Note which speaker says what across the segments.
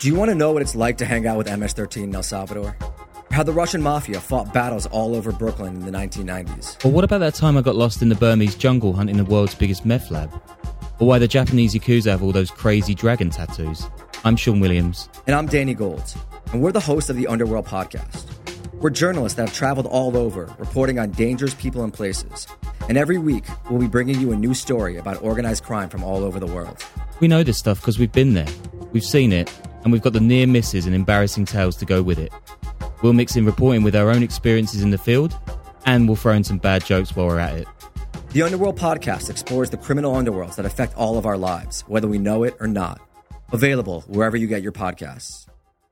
Speaker 1: Do you want to know what it's like to hang out with MS-13 in El Salvador? How the Russian mafia fought battles all over Brooklyn in the 1990s?
Speaker 2: Or what about that time I got lost in the Burmese jungle hunting the world's biggest meth lab? Or why the Japanese Yakuza have all those crazy dragon tattoos? I'm Sean Williams.
Speaker 1: And I'm Danny Gold. And we're the hosts of the Underworld Podcast. We're journalists that have traveled all over, reporting on dangerous people and places. And every week, we'll be bringing you a new story about organized crime from all over the world.
Speaker 2: We know this stuff because we've been there, we've seen it, and we've got the near misses and embarrassing tales to go with it. We'll mix in reporting with our own experiences in the field, and we'll throw in some bad jokes while we're at it.
Speaker 1: The Underworld Podcast explores the criminal underworlds that affect all of our lives, whether we know it or not. Available wherever you get your podcasts.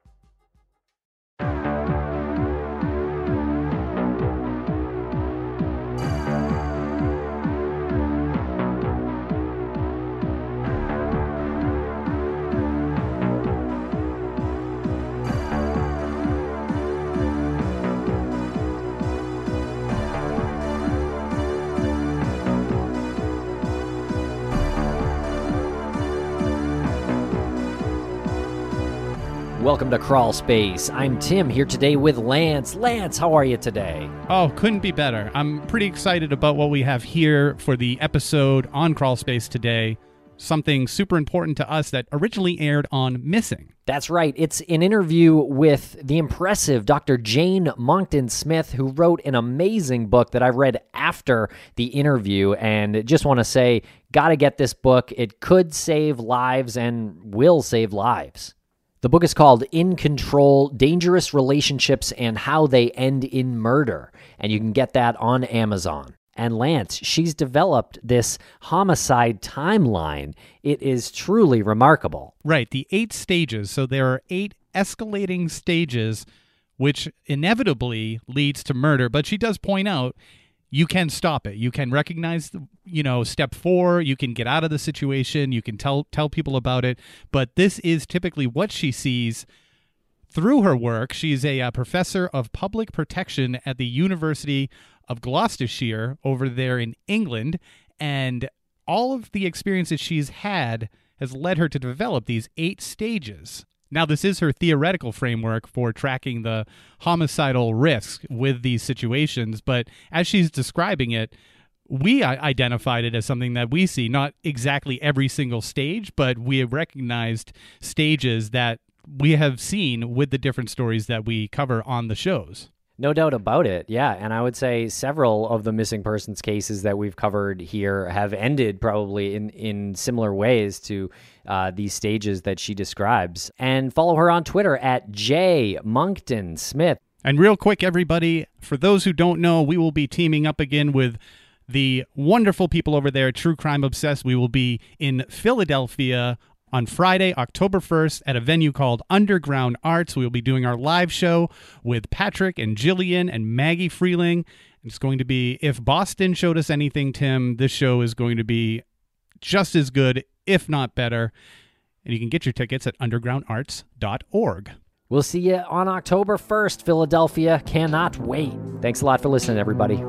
Speaker 3: Welcome to Crawl Space. I'm Tim here today with Lance. Lance, how are you today?
Speaker 4: Oh, couldn't be better. I'm pretty excited about what we have here for the episode on Crawl Space today. Something super important to us that originally aired on Missing.
Speaker 3: That's right. It's an interview with the impressive Dr. Jane Monckton Smith, who wrote an amazing book that I read after the interview. And just want to say, gotta get this book. It could save lives and will save lives. The book is called In Control: Dangerous Relationships and How They End in Murder, and you can get that on Amazon. And Lance, she's developed this homicide timeline. It is truly remarkable.
Speaker 4: Right, the 8 stages. So there are 8 escalating stages, which inevitably leads to murder. But she does point out you can stop it. You can recognize, step 4. You can get out of the situation. You can tell people about it. But this is typically what she sees through her work. She's a professor of public protection at the University of Gloucestershire over there in England. And all of the experiences she's had has led her to develop these 8 stages. Now, this is her theoretical framework for tracking the homicidal risk with these situations, but as she's describing it, we identified it as something that we see, not exactly every single stage, but we have recognized stages that we have seen with the different stories that we cover on the shows.
Speaker 3: No doubt about it, yeah. And I would say several of the missing persons cases that we've covered here have ended probably in similar ways to these stages that she describes. And follow her on Twitter at J Monckton Smith.
Speaker 4: And real quick, everybody, for those who don't know, we will be teaming up again with the wonderful people over there at True Crime Obsessed. We will be in Philadelphia on Friday, October 1st, at a venue called Underground Arts. We'll be doing our live show with Patrick and Jillian and Maggie Freeling. It's going to be, if Boston showed us anything, Tim, this show is going to be just as good, if not better. And you can get your tickets at undergroundarts.org.
Speaker 3: We'll see you on October 1st, Philadelphia. Cannot wait. Thanks a lot for listening, everybody.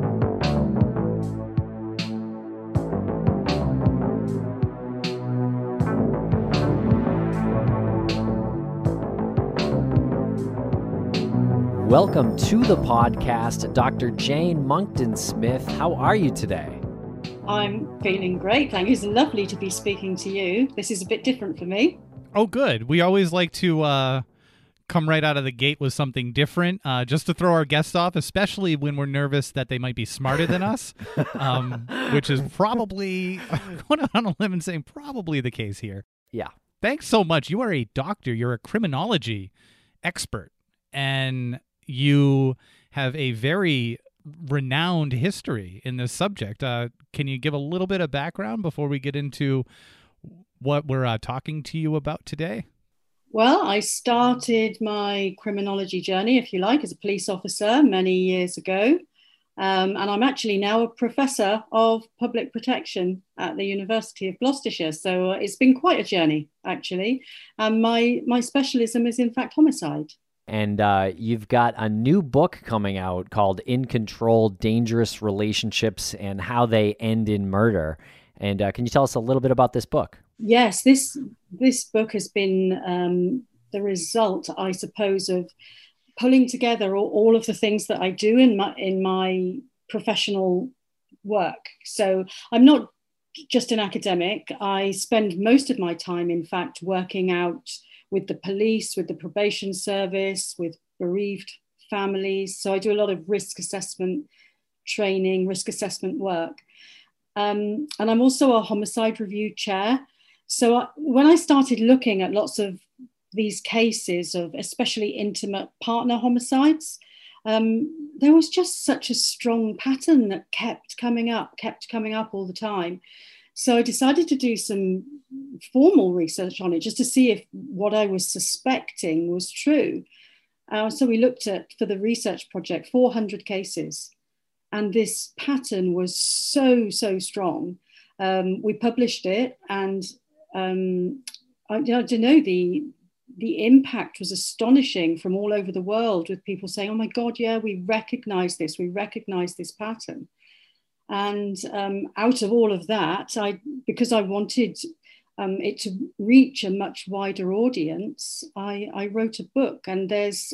Speaker 3: Welcome to the podcast, Dr. Jane Monckton Smith. How are you today?
Speaker 5: I'm feeling great, thank you. It's lovely to be speaking to you. This is a bit different for me.
Speaker 4: Oh, good. We always like to come right out of the gate with something different, just to throw our guests off, especially when we're nervous that they might be smarter than us, which is probably, I'm going on a limb and saying probably the case here.
Speaker 3: Yeah.
Speaker 4: Thanks so much. You are a doctor. You're a criminology expert, and you have a very renowned history in this subject. Can you give a little bit of background before we get into what we're talking to you about today?
Speaker 5: Well, I started my criminology journey, if you like, as a police officer many years ago. And I'm actually now a professor of public protection at the University of Gloucestershire. So it's been quite a journey, actually. And my specialism is, in fact, homicide.
Speaker 3: And you've got a new book coming out called In Control: Dangerous Relationships and How They End in Murder. And can you tell us a little bit about this book?
Speaker 5: Yes, this book has been the result, I suppose, of pulling together all of the things that I do in my professional work. So I'm not just an academic. I spend most of my time, in fact, working out with the police, with the probation service, with bereaved families. So I do a lot of risk assessment training, risk assessment work. And I'm also a homicide review chair. So when I started looking at lots of these cases of especially intimate partner homicides, there was just such a strong pattern that kept coming up all the time. So I decided to do some formal research on it just to see if what I was suspecting was true. So we looked at, for the research project, 400 cases. And this pattern was so strong. We published it, and I don't know, the impact was astonishing from all over the world, with people saying, oh my God, yeah, we recognize this pattern. And out of all of that, because I wanted it to reach a much wider audience, I wrote a book, and there's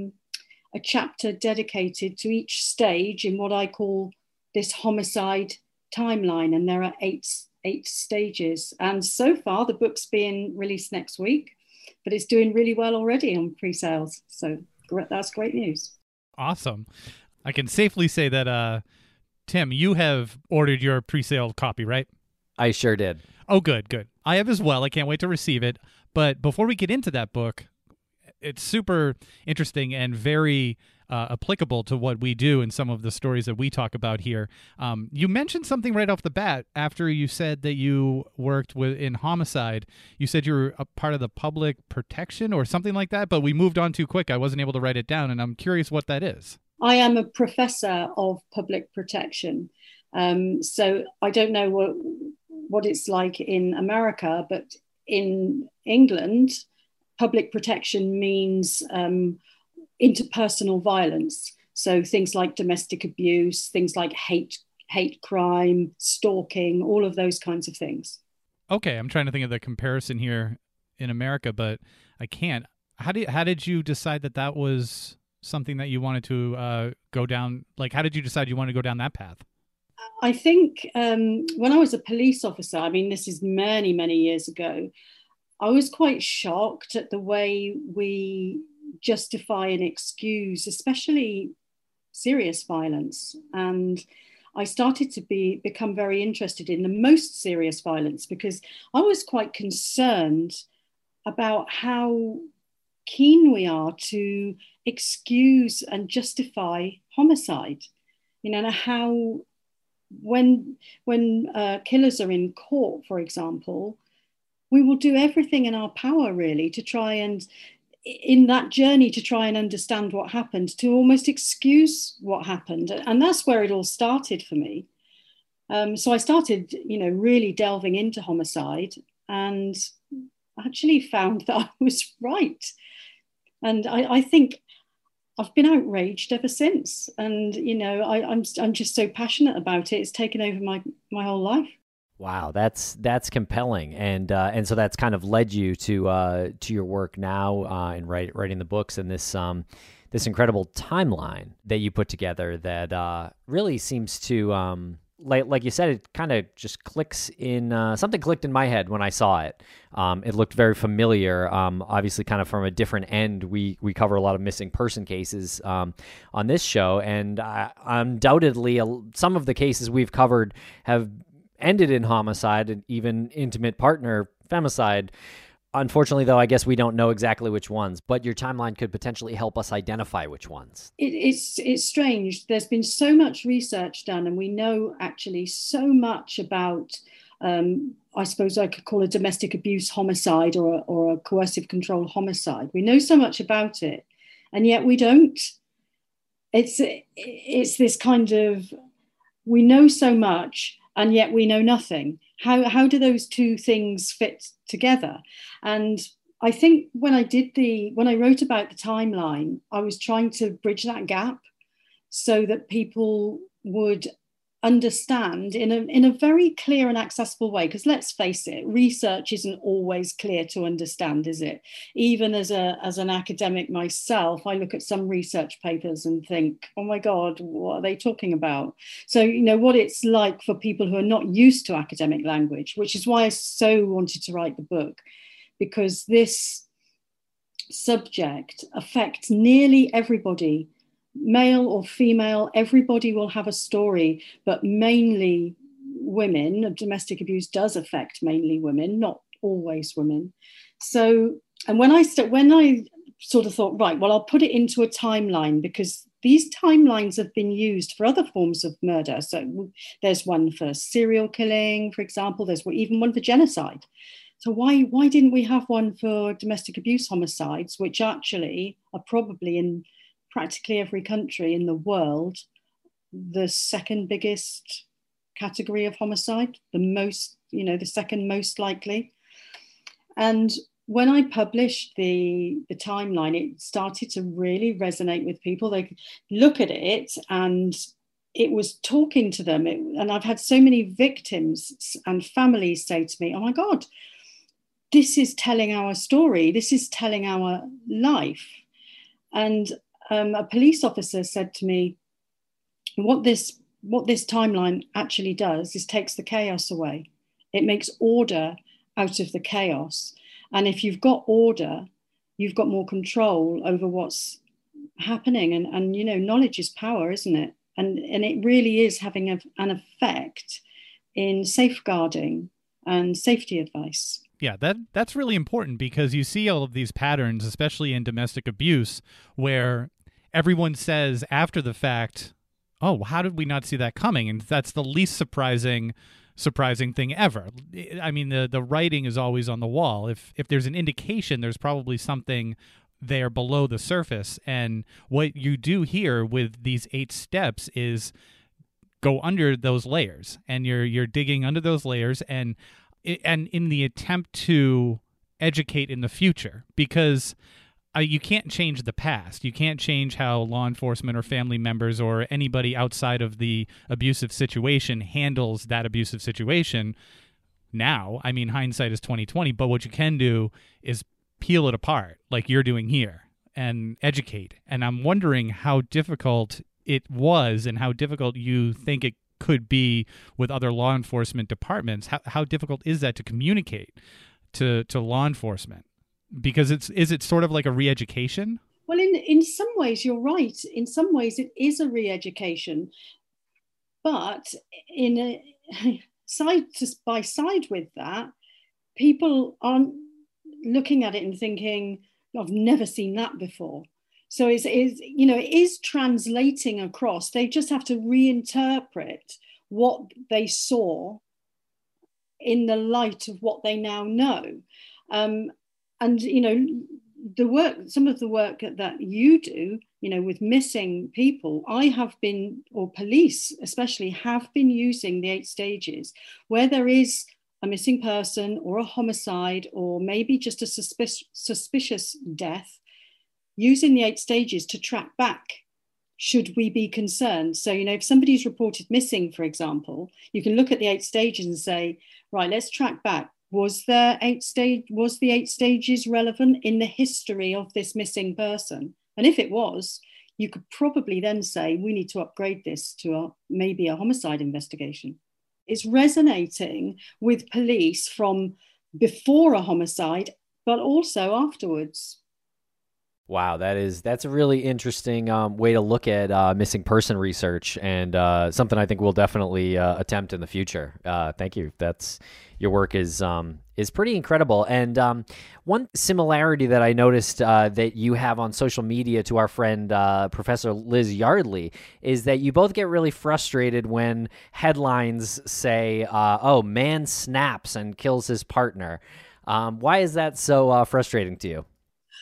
Speaker 5: a chapter dedicated to each stage in what I call this homicide timeline. And there are eight stages. And so far, the book's being released next week, but it's doing really well already on pre-sales. So that's great news.
Speaker 4: Awesome. I can safely say that, Tim, you have ordered your pre-sale copy, right?
Speaker 3: I sure did.
Speaker 4: Oh, good. I have as well. I can't wait to receive it. But before we get into that book, it's super interesting and very applicable to what we do and some of the stories that we talk about here. You mentioned something right off the bat after you said that you worked in homicide. You said you were a part of the public protection or something like that, but we moved on too quick. I wasn't able to write it down, and I'm curious what that is.
Speaker 5: I am a professor of public protection. So I don't know what it's like in America, but in England, public protection means interpersonal violence. So things like domestic abuse, things like hate crime, stalking, all of those kinds of things.
Speaker 4: Okay, I'm trying to think of the comparison here in America, but I can't. How did you decide that was something that you wanted to go down? Like, how did you decide you wanted to go down that path?
Speaker 5: I think when I was a police officer, I mean, this is many, many years ago, I was quite shocked at the way we justify and excuse, especially serious violence. And I started to become very interested in the most serious violence, because I was quite concerned about how keen we are to excuse and justify homicide. You know, how when killers are in court, for example, we will do everything in our power, really, to try and, in that journey, to try and understand what happened, to almost excuse what happened. And that's where it all started for me. So I started, really delving into homicide, and actually found that I was right. And I think I've been outraged ever since. And, I'm just so passionate about it. It's taken over my whole life.
Speaker 3: Wow, that's compelling, and so that's kind of led you to your work now in writing the books, and this incredible timeline that you put together that really seems to like you said, it kind of just clicks in. Something clicked in my head when I saw it. It looked very familiar. Obviously, kind of from a different end. We cover a lot of missing person cases on this show, and undoubtedly, some of the cases we've covered have ended in homicide and even intimate partner femicide. Unfortunately, though, I guess we don't know exactly which ones, but your timeline could potentially help us identify which ones.
Speaker 5: It's strange. There's been so much research done, and we know actually so much about, I suppose I could call a domestic abuse homicide or a coercive control homicide. We know so much about it, and yet we don't. It's this kind of, we know so much, and yet we know nothing. How do those two things fit together? And I think when I wrote about the timeline, I was trying to bridge that gap so that people would understand in a very clear and accessible way, because let's face it, research isn't always clear to understand, is it? Even as an academic myself, I look at some research papers and think, oh my God, what are they talking about? So what it's like for people who are not used to academic language, which is why I so wanted to write the book, because this subject affects nearly everybody, male or female. Everybody will have a story, but mainly women. Domestic abuse does affect mainly women, not always women. So, and when I sort of thought, right, well, I'll put it into a timeline, because these timelines have been used for other forms of murder. So there's one for serial killing, for example. There's even one for genocide. So why didn't we have one for domestic abuse homicides, which actually are probably in practically every country in the world the second biggest category of homicide, the second most likely? And when I published the timeline, it started to really resonate with people. They could look at it and it was talking to them. And I've had so many victims and families say to me, oh my God, this is telling our story. This is telling our life. And a police officer said to me, what this timeline actually does is takes the chaos away. It makes order out of the chaos. And if you've got order, you've got more control over what's happening. And knowledge is power, isn't it? And it really is having an effect in safeguarding and safety advice.
Speaker 4: Yeah, that's really important, because you see all of these patterns, especially in domestic abuse, where everyone says after the fact, oh, how did we not see that coming? And that's the least surprising thing ever. I mean, the writing is always on the wall. If there's an indication, there's probably something there below the surface. And what you do here with these 8 steps is go under those layers, and you're digging under those layers and in the attempt to educate in the future, because you can't change the past. You can't change how law enforcement or family members or anybody outside of the abusive situation handles that abusive situation now. I mean, hindsight is 20/20, but what you can do is peel it apart like you're doing here and educate. And I'm wondering how difficult it was and how difficult you think it could be with other law enforcement departments. How difficult is that to communicate to law enforcement? Because is it sort of like a re-education?
Speaker 5: Well, in some ways, you're right. In some ways, it is a re-education. But side by side with that, people aren't looking at it and thinking, I've never seen that before. So it is translating across. They just have to reinterpret what they saw in the light of what they now know. And some of the work that you do, with missing people, I have been, or police especially, have been using the 8 stages where there is a missing person or a homicide or maybe just a suspicious death, using the 8 stages to track back. Should we be concerned? So, if somebody's reported missing, for example, you can look at the 8 stages and say, right, let's track back. Was the 8 stages relevant in the history of this missing person? And if it was, you could probably then say, we need to upgrade this to maybe a homicide investigation. It's resonating with police from before a homicide, but also afterwards.
Speaker 3: Wow, that's a really interesting way to look at missing person research, and something I think we'll definitely attempt in the future. Thank you. Your work is pretty incredible. And one similarity that I noticed that you have on social media to our friend Professor Liz Yardley is that you both get really frustrated when headlines say, "Oh, man snaps and kills his partner." Why is that so frustrating to you?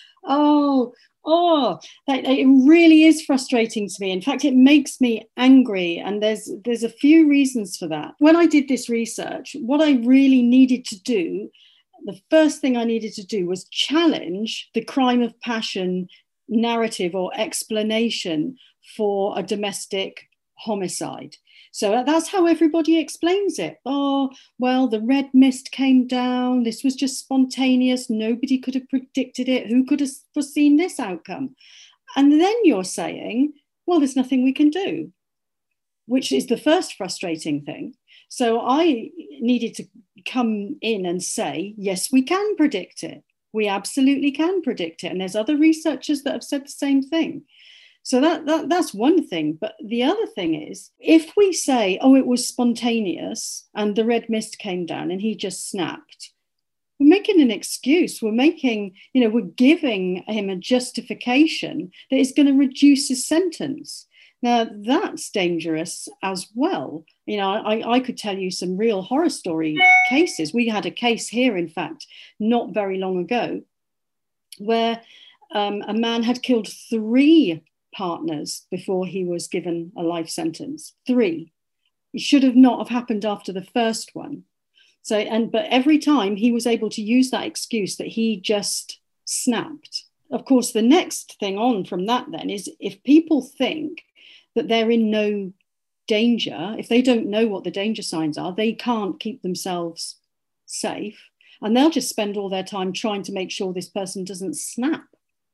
Speaker 5: It really is frustrating to me. In fact, it makes me angry. And there's a few reasons for that. When I did this research, what I really needed to do, the first thing I needed to do was challenge the crime of passion narrative or explanation for a domestic homicide. So that's how everybody explains it. Oh, well, the red mist came down. This was just spontaneous. Nobody could have predicted it. Who could have foreseen this outcome? And then you're saying, well, there's nothing we can do, which is the first frustrating thing. So I needed to come in and say, yes, we can predict it. We absolutely can predict it. And there's other researchers that have said the same thing. So that's one thing. But the other thing is, if we say, oh, it was spontaneous and the red mist came down and he just snapped, we're making an excuse. We're giving him a justification that is going to reduce his sentence. Now, that's dangerous as well. I could tell you some real horror story cases. We had a case here, in fact, not very long ago, where a man had killed 3 partners before he was given a life sentence. 3. It should have not have happened after the first one. But every time he was able to use that excuse that he just snapped. Of course, the next thing on from that then is, if people think that they're in no danger, if they don't know what the danger signs are, they can't keep themselves safe, and they'll just spend all their time trying to make sure this person doesn't snap.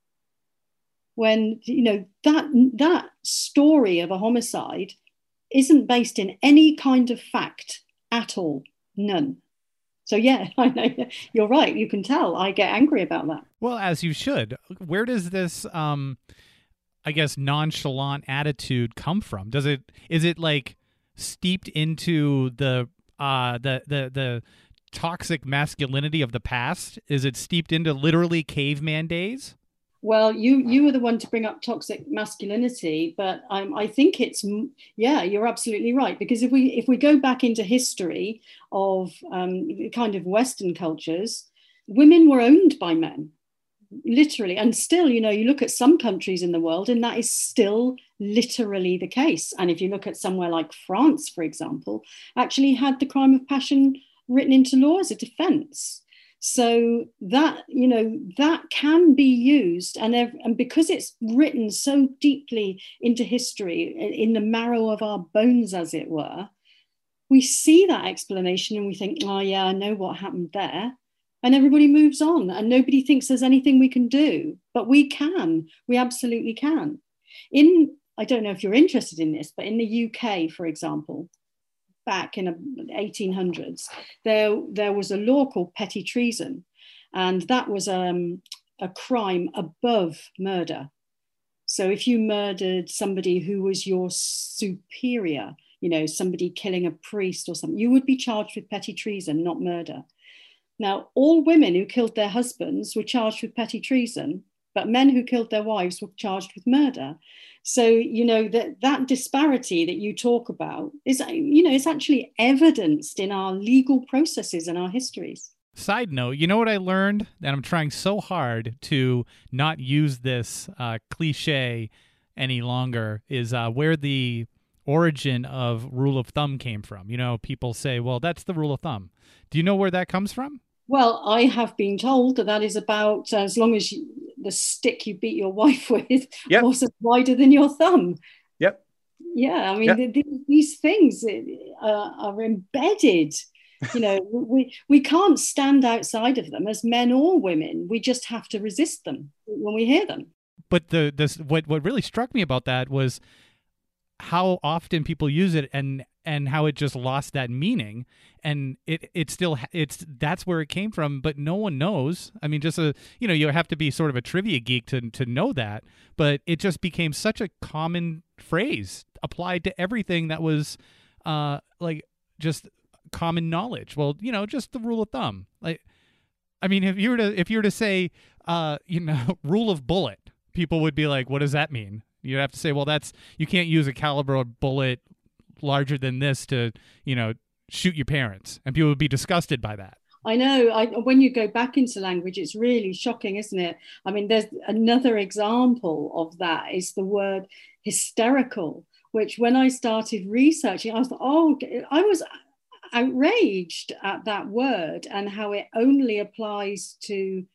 Speaker 5: When, that story of a homicide isn't based in any kind of fact at all. None. So yeah, I know, you're right. You can tell I get angry about that.
Speaker 4: Well, as you should. Where does this, I guess, nonchalant attitude come from? Is it like steeped into the toxic masculinity of the past? Is it steeped into literally caveman days?
Speaker 5: Well, you were the one to bring up toxic masculinity, but I think you're absolutely right. Because if we go back into history of kind of Western cultures, women were owned by men, literally. And still, you look at some countries in the world and that is still literally the case. And if you look at somewhere like France, for example, actually had the crime of passion written into law as a defense. So that, that can be used. And because it's written so deeply into history, in the marrow of our bones, as it were, we see that explanation and we think, oh yeah, I know what happened there. And everybody moves on and nobody thinks there's anything we can do. But we can. We absolutely can. I don't know if you're interested in this, but in the UK, for example, back in the 1800s, there was a law called petty treason, and that was a crime above murder. So if you murdered somebody who was your superior, somebody killing a priest or something, you would be charged with petty treason, not murder. Now, all women who killed their husbands were charged with petty treason, but men who killed their wives were charged with murder. So, that disparity that you talk about is, it's actually evidenced in our legal processes and our histories.
Speaker 4: Side note, you know what I learned? That I'm trying so hard to not use this cliche any longer is where the origin of rule of thumb came from. People say, well, that's the rule of thumb. Do you know where that comes from?
Speaker 5: Well, I have been told that is about as long as the stick you beat your wife with was wider than your thumb.
Speaker 1: Yep.
Speaker 5: Yeah, I mean, these things are embedded. We can't stand outside of them as men or women. We just have to resist them when we hear them.
Speaker 4: But what really struck me about that was how often people use it and how it just lost that meaning, and that's where it came from, but no one knows. I mean, just you have to be sort of a trivia geek to know that, but it just became such a common phrase applied to everything that was like just common knowledge. Well, just the rule of thumb. Like, I mean, if you were to say rule of bullet, people would be like, what does that mean? You'd have to say, well, you can't use a caliber bullet larger than this to, shoot your parents. And people would be disgusted by that.
Speaker 5: I know. When you go back into language, it's really shocking, isn't it? I mean, there's another example of that is the word hysterical, which when I started researching, I was outraged at that word and how it only applies to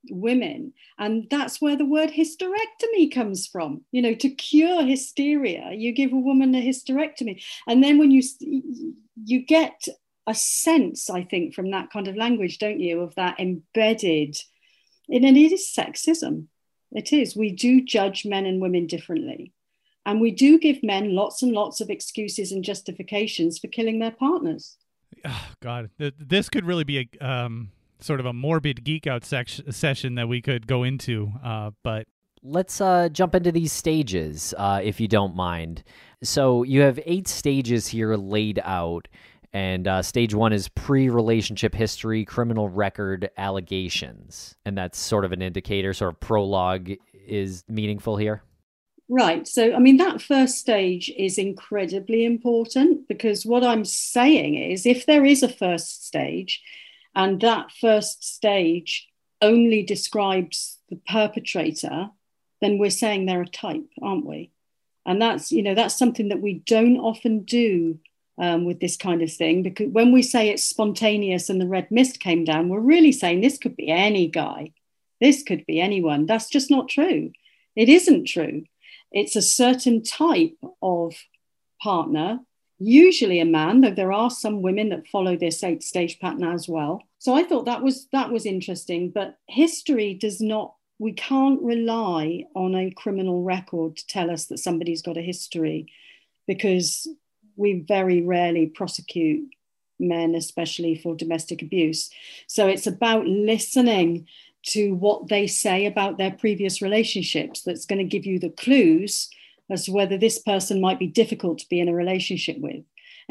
Speaker 5: women. And that's where the word hysterectomy comes from. You know, to cure hysteria, you give a woman a hysterectomy. And then when you get a sense, I think, from that kind of language, don't you, of that embedded, and it is sexism. It is. We do judge men and women differently. And we do give men lots and lots of excuses and justifications for killing their partners.
Speaker 4: Oh, God, this could really be a sort of a morbid geek out session that we could go into, but
Speaker 3: let's jump into these stages, if you don't mind. So you have 8 stages here laid out, and stage 1 is pre-relationship history, criminal record, allegations, and that's sort of an indicator, sort of prologue is meaningful here.
Speaker 5: Right. So, I mean, that first stage is incredibly important, because what I'm saying is, if there is a first stage and that first stage only describes the perpetrator, then we're saying they're a type, aren't we? And that's, you know, that's something that we don't often do with this kind of thing, because when we say it's spontaneous and the red mist came down, we're really saying this could be any guy. This could be anyone. That's just not true. It isn't true. It's a certain type of partner, usually a man, though there are some women that follow this 8-stage pattern as well. So I thought that was interesting. But history does not, we can't rely on a criminal record to tell us that somebody's got a history, because we very rarely prosecute men, especially for domestic abuse. So it's about listening to what they say about their previous relationships that's going to give you the clues as to whether this person might be difficult to be in a relationship with.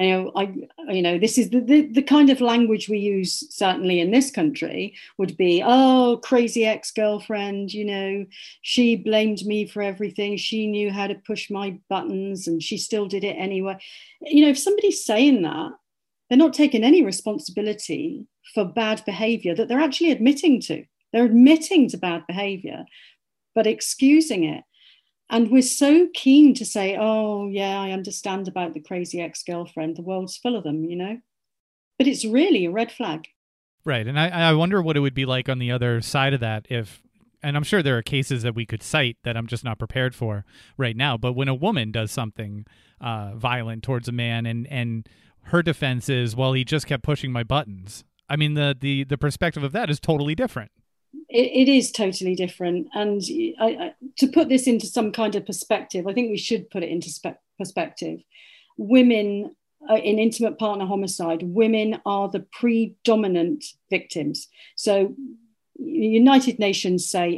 Speaker 5: And, this is the kind of language we use, certainly in this country, would be, oh, crazy ex-girlfriend, you know, she blamed me for everything. She knew how to push my buttons and she still did it anyway. You know, if somebody's saying that, they're not taking any responsibility for bad behavior that they're actually admitting to. They're admitting to bad behavior, but excusing it. And we're so keen to say, oh, yeah, I understand about the crazy ex-girlfriend. The world's full of them, you know. But it's really a red flag.
Speaker 4: Right. And I wonder what it would be like on the other side of that if, and I'm sure there are cases that we could cite that I'm just not prepared for right now, but when a woman does something violent towards a man and her defense is, well, he just kept pushing my buttons. I mean, the perspective of that is totally different.
Speaker 5: It is totally different. And to put this into some kind of perspective, I think we should put it into perspective. Women in intimate partner homicide, women are the predominant victims. So United Nations say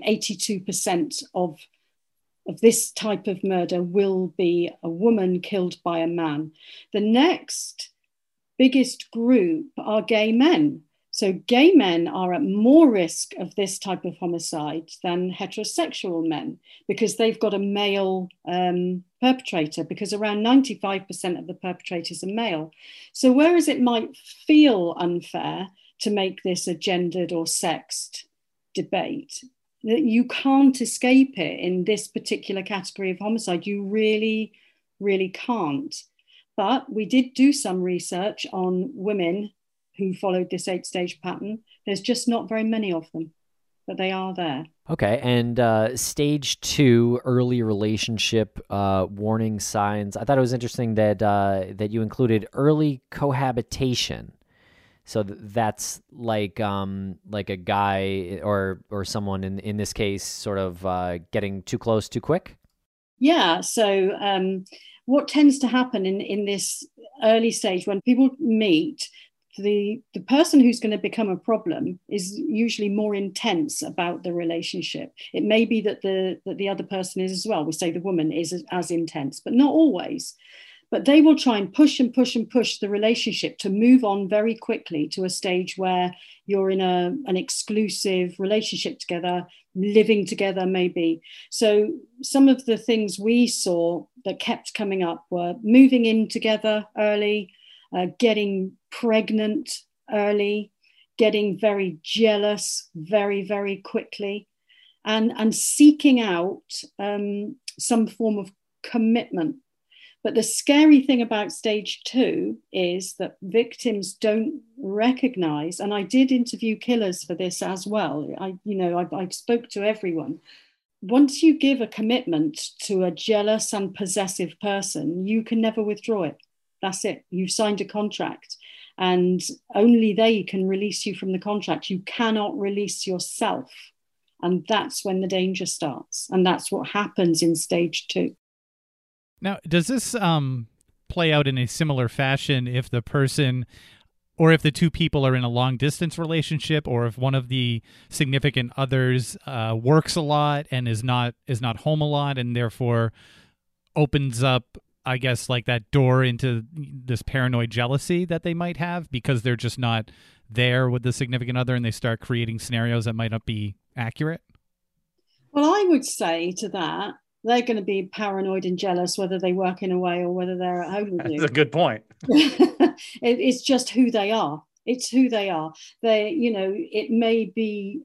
Speaker 5: 82% of this type of murder will be a woman killed by a man. The next biggest group are gay men. So gay men are at more risk of this type of homicide than heterosexual men, because they've got a male perpetrator, because around 95% of the perpetrators are male. So whereas it might feel unfair to make this a gendered or sexed debate, that you can't escape it in this particular category of homicide. You really, really can't. But we did do some research on women who followed this 8-stage pattern. There's just not very many of them, but they are there.
Speaker 3: Okay, and stage 2, early relationship warning signs. I thought it was interesting that you included early cohabitation. So that's like a guy or someone in this case sort of getting too close too quick?
Speaker 5: Yeah, so what tends to happen in this early stage when people meet, the person who's going to become a problem is usually more intense about the relationship. It may be that the other person is as well. We say the woman is as intense, but not always. But they will try and push and push and push the relationship to move on very quickly to a stage where you're in an exclusive relationship together, living together maybe. So some of the things we saw that kept coming up were moving in together early, getting pregnant early, getting very jealous very, very quickly, and seeking out some form of commitment. But the scary thing about stage 2 is that victims don't recognize, and I did interview killers for this as well. I spoke to everyone. Once you give a commitment to a jealous and possessive person, you can never withdraw it. That's it. You've signed a contract, and only they can release you from the contract. You cannot release yourself. And that's when the danger starts. And that's what happens in stage 2.
Speaker 4: Now, does this play out in a similar fashion if the person, or if the two people are in a long distance relationship, or if one of the significant others works a lot and is not home a lot, and therefore opens up, I guess, like that door into this paranoid jealousy that they might have because they're just not there with the significant other, and they start creating scenarios that might not be accurate?
Speaker 5: Well, I would say to that, they're going to be paranoid and jealous whether they work in a way or whether they're at home with you.
Speaker 6: That's a good point.
Speaker 5: It's just who they are. It's who they are. It may be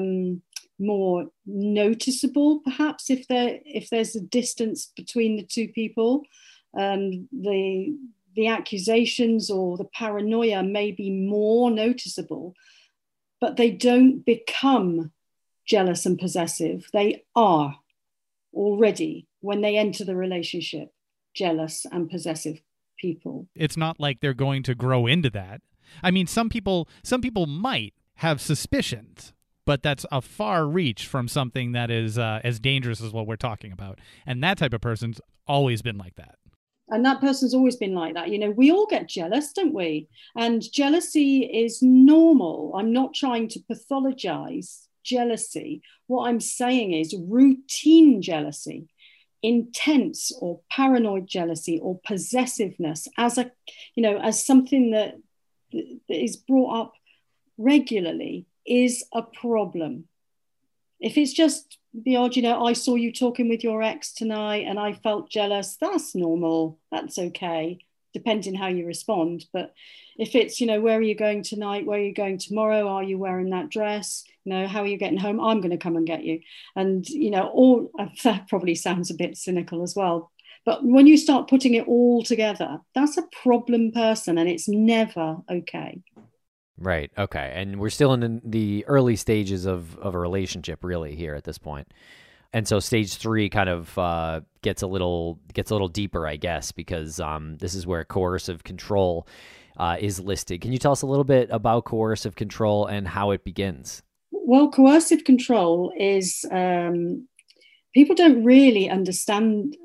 Speaker 5: more noticeable, perhaps, if there's a distance between the two people. The accusations or the paranoia may be more noticeable, but they don't become jealous and possessive. They are already, when they enter the relationship, jealous and possessive people.
Speaker 4: It's not like they're going to grow into that. I mean, some people might have suspicions, but that's a far reach from something that is as dangerous as what we're talking about. And that type of person's always been like that.
Speaker 5: And that person's always been like that. We all get jealous, don't we? And jealousy is normal. I'm not trying to pathologize jealousy. What I'm saying is routine jealousy, intense or paranoid jealousy or possessiveness as something that is brought up regularly is a problem. If it's just the odd, I saw you talking with your ex tonight and I felt jealous, that's normal. That's okay, depending how you respond. But if it's, where are you going tonight? Where are you going tomorrow? Are you wearing that dress? How are you getting home? I'm going to come and get you. And, that probably sounds a bit cynical as well. But when you start putting it all together, that's a problem person, and it's never okay.
Speaker 3: Right. Okay. And we're still in the early stages of a relationship really here at this point. And so stage 3 kind of gets a little deeper, I guess, because this is where coercive control is listed. Can you tell us a little bit about coercive control and how it begins?
Speaker 5: Well, coercive control is, people don't really understand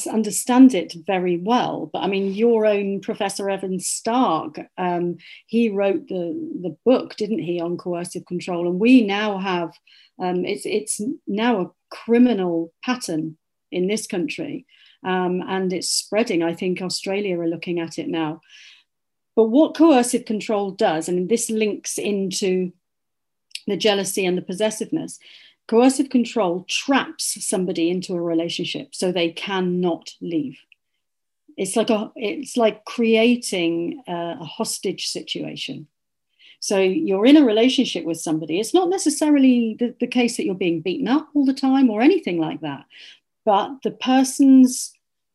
Speaker 5: it very well. But I mean, your own Professor Evan Stark, he wrote the book, didn't he, on coercive control? And we now have, it's now a criminal pattern in this country. And it's spreading. I think Australia are looking at it now. But what coercive control does, and this links into the jealousy and the possessiveness, coercive control traps somebody into a relationship so they cannot leave. It's like creating a hostage situation. So you're in a relationship with somebody. It's not necessarily the case that you're being beaten up all the time or anything like that, but the person's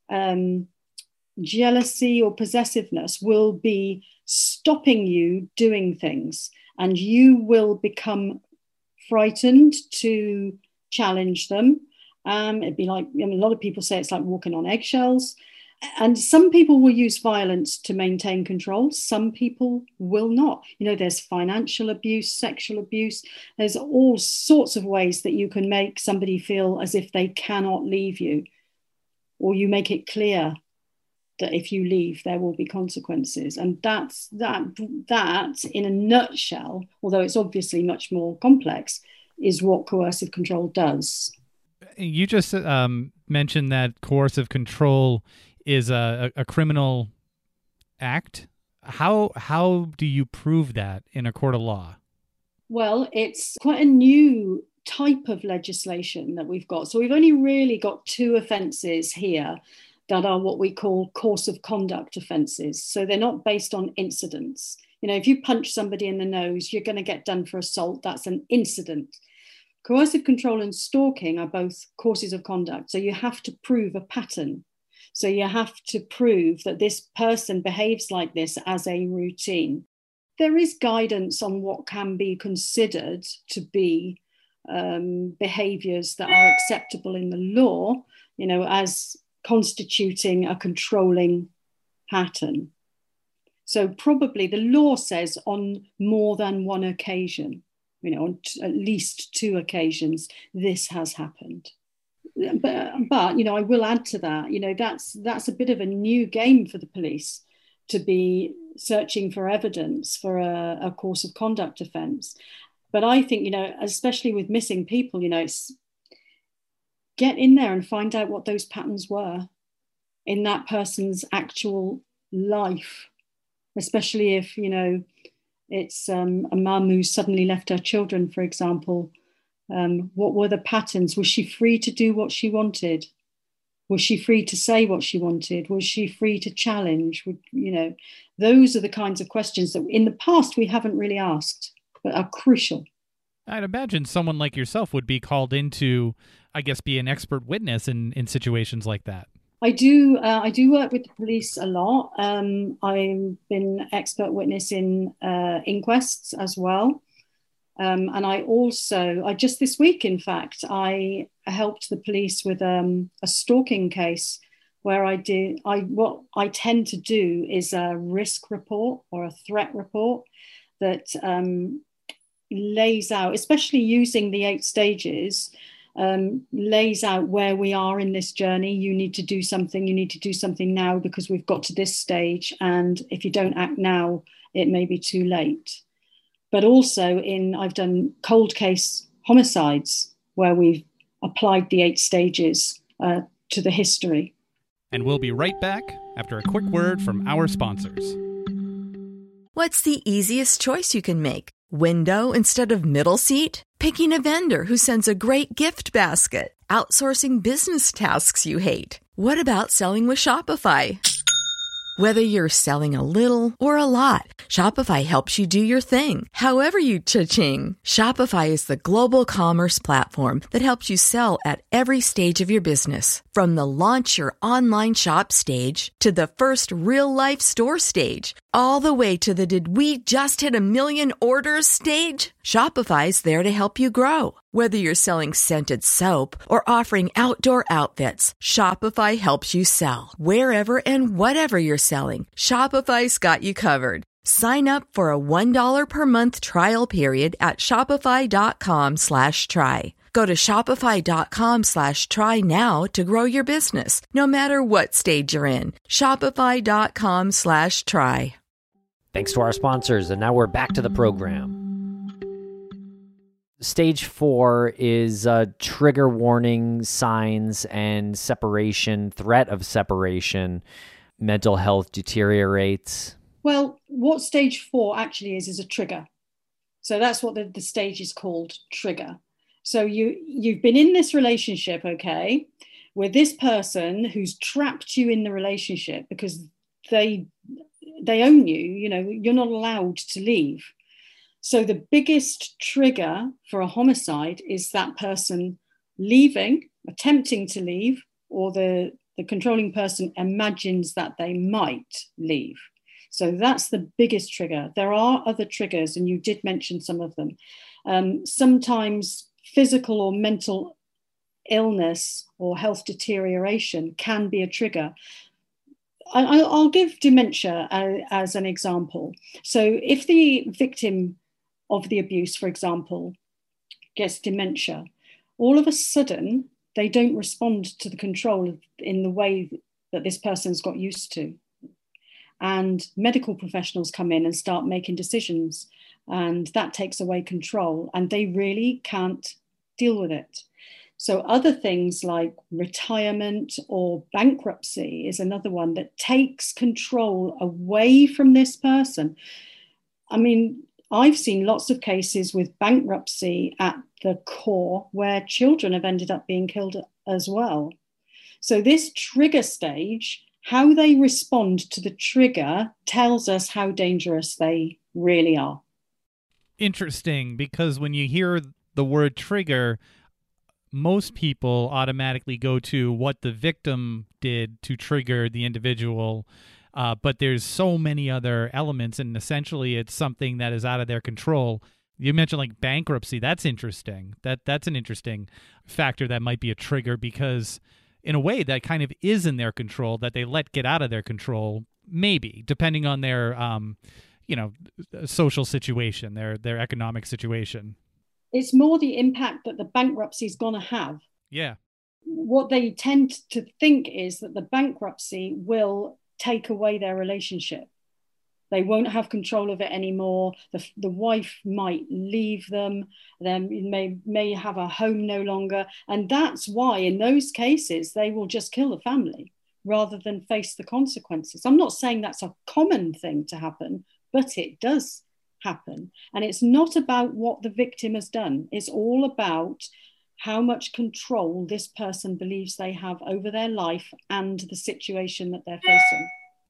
Speaker 5: jealousy or possessiveness will be stopping you doing things, and you will become frightened to challenge them. It'd be like, a lot of people say it's like walking on eggshells. And some people will use violence to maintain control. Some people will not. There's financial abuse, sexual abuse. There's all sorts of ways that you can make somebody feel as if they cannot leave you, or you make it clear that if you leave, there will be consequences. And that's that in a nutshell, although it's obviously much more complex, is what coercive control does.
Speaker 4: You just mentioned that coercive control is a criminal act. How do you prove that in a court of law?
Speaker 5: Well, it's quite a new type of legislation that we've got. So we've only really got 2 offences here that are what we call course of conduct offences. So they're not based on incidents. If you punch somebody in the nose, you're going to get done for assault. That's an incident. Coercive control and stalking are both courses of conduct. So you have to prove a pattern. So you have to prove that this person behaves like this as a routine. There is guidance on what can be considered to be behaviours that are acceptable in the law, as constituting a controlling pattern. So probably the law says on more than one occasion, on at least 2 occasions, this has happened. But I will add to that, that's a bit of a new game for the police, to be searching for evidence for a course of conduct offence. But I think, especially with missing people, it's get in there and find out what those patterns were in that person's actual life, especially if, it's a mum who suddenly left her children, for example. What were the patterns? Was she free to do what she wanted? Was she free to say what she wanted? Was she free to challenge? Those are the kinds of questions that in the past we haven't really asked, but are crucial.
Speaker 4: I'd imagine someone like yourself would be called in to, I guess, be an expert witness in situations like that.
Speaker 5: I do work with the police a lot. I've been expert witness in inquests as well. And I just this week, in fact, I helped the police with a stalking case where what I tend to do is a risk report or a threat report that lays out, especially using the 8 stages, lays out where we are in this journey. You need to do something now because we've got to this stage. And if you don't act now, it may be too late. But also I've done cold case homicides where we've applied the 8 stages to the history.
Speaker 4: And we'll be right back after a quick word from our sponsors.
Speaker 6: What's the easiest choice you can make? Window instead of middle seat? Picking a vendor who sends a great gift basket? Outsourcing business tasks you hate? What about selling with Shopify? Whether you're selling a little or a lot, Shopify helps you do your thing, however you cha-ching. Shopify is the global commerce platform that helps you sell at every stage of your business. From the launch your online shop stage to the first real-life store stage, all the way to the did we just hit 1 million orders stage. Shopify's there to help you grow. Whether you're selling scented soap or offering outdoor outfits, Shopify helps you sell. Wherever and whatever you're selling, Shopify's got you covered. Sign up for a $1 per month trial period at shopify.com/try. Go to shopify.com/try now to grow your business, no matter what stage you're in. Shopify.com/try.
Speaker 3: Thanks to our sponsors, and now we're back to the program. Stage 4 is trigger warning signs and separation, threat of separation, mental health deteriorates.
Speaker 5: Well, what stage 4 actually is a trigger. So that's what the stage is called, trigger. So you've been in this relationship, okay, with this person who's trapped you in the relationship because they own you, you're not allowed to leave. So the biggest trigger for a homicide is that person leaving, attempting to leave, or the controlling person imagines that they might leave. So that's the biggest trigger. There are other triggers, and you did mention some of them. Sometimes physical or mental illness or health deterioration can be a trigger. I'll give dementia as an example. So if the victim of the abuse, for example, gets dementia, all of a sudden they don't respond to the control in the way that this person's got used to. And medical professionals come in and start making decisions, and that takes away control, and they really can't deal with it. So other things like retirement or bankruptcy is another one that takes control away from this person. I mean, I've seen lots of cases with bankruptcy at the core where children have ended up being killed as well. So this trigger stage, how they respond to the trigger tells us how dangerous they really are.
Speaker 4: Interesting, because when you hear the word trigger, most people automatically go to what the victim did to trigger the individual. But there's so many other elements, and essentially it's something that is out of their control. You mentioned like bankruptcy. That's interesting. That's an interesting factor that might be a trigger, because in a way that kind of is in their control, that they let get out of their control, maybe, depending on their social situation, their economic situation.
Speaker 5: It's more the impact that the bankruptcy is going to have.
Speaker 4: Yeah.
Speaker 5: What they tend to think is that the bankruptcy will take away their relationship. They won't have control of it anymore. The wife might leave them. They may have a home no longer. And that's why in those cases, they will just kill the family rather than face the consequences. I'm not saying that's a common thing to happen, but it does happen. And it's not about what the victim has done. It's all about how much control this person believes they have over their life and the situation that they're facing.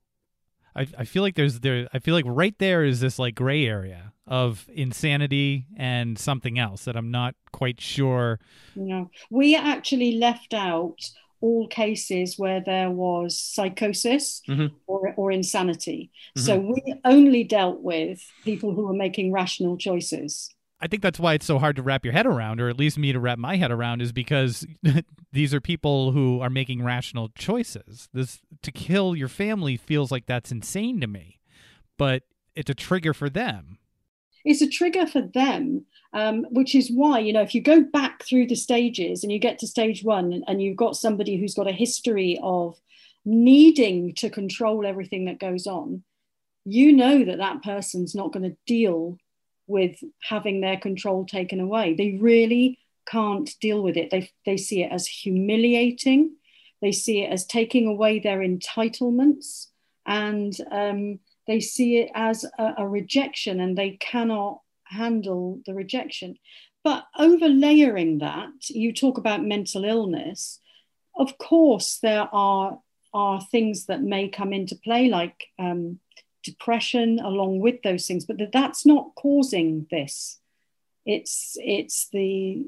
Speaker 4: I feel like I feel like right there is this like gray area of insanity and something else that I'm not quite sure.
Speaker 5: No, we actually left out all cases where there was psychosis or insanity. So we only dealt with people who were making rational choices.
Speaker 4: I think that's why it's so hard to wrap your head around, or at least me to wrap my head around, is because these are people who are making rational choices. To kill your family feels like that's insane to me, but it's a trigger for them.
Speaker 5: It's a trigger for them, which is why, if you go back through the stages and you get to stage one and you've got somebody who's got a history of needing to control everything that goes on, that person's not going to deal with having their control taken away. They really can't deal with it. They see it as humiliating. They see it as taking away their entitlements, and they see it as a rejection, and they cannot handle the rejection. But overlaying that, you talk about mental illness. Of course, there are things that may come into play, like depression along with those things, but that's not causing this. It's the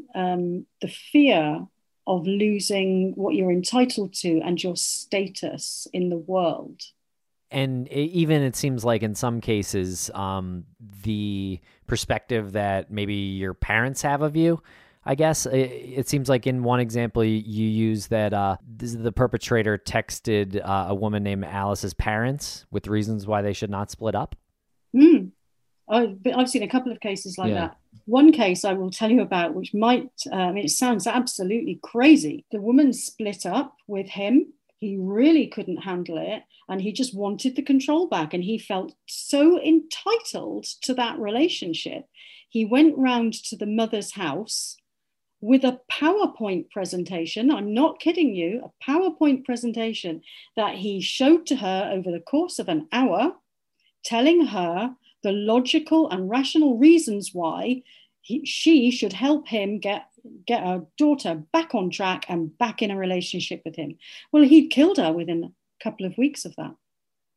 Speaker 5: fear of losing what you're entitled to and your status in the world.
Speaker 3: And even it seems like in some cases, the perspective that maybe your parents have of you, I guess it seems like in one example you use that the perpetrator texted a woman named Alice's parents with reasons why they should not split up.
Speaker 5: I've seen a couple of cases like that. One case I will tell you about, which might, it sounds absolutely crazy. The woman split up with him. He really couldn't handle it, and he just wanted the control back, and he felt so entitled to that relationship. He went round to the mother's house with a PowerPoint presentation. I'm not kidding you, a PowerPoint presentation that he showed to her over the course of an hour, telling her the logical and rational reasons why she should help him get her daughter back on track and back in a relationship with him. Well, he'd killed her within a couple of weeks of that.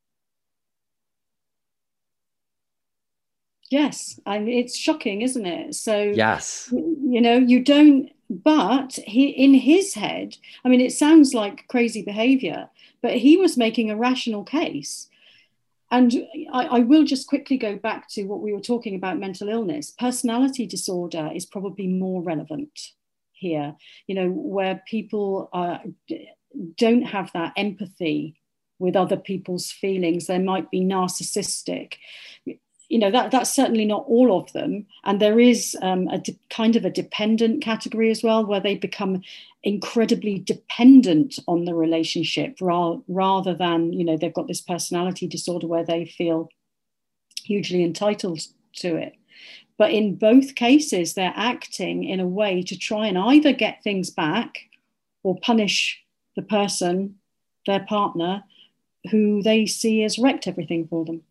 Speaker 5: Yes, and it's shocking, isn't it? So
Speaker 3: yes,
Speaker 5: you don't. But in his head, I mean, it sounds like crazy behavior, but he was making a rational case. And I will just quickly go back to what we were talking about, mental illness. Personality disorder is probably more relevant here, where people don't have that empathy with other people's feelings. They might be narcissistic. That's certainly not all of them. And there is kind of a dependent category as well, where they become incredibly dependent on the relationship rather than, they've got this personality disorder where they feel hugely entitled to it. But in both cases, they're acting in a way to try and either get things back or punish the person, their partner, who they see has wrecked everything for them.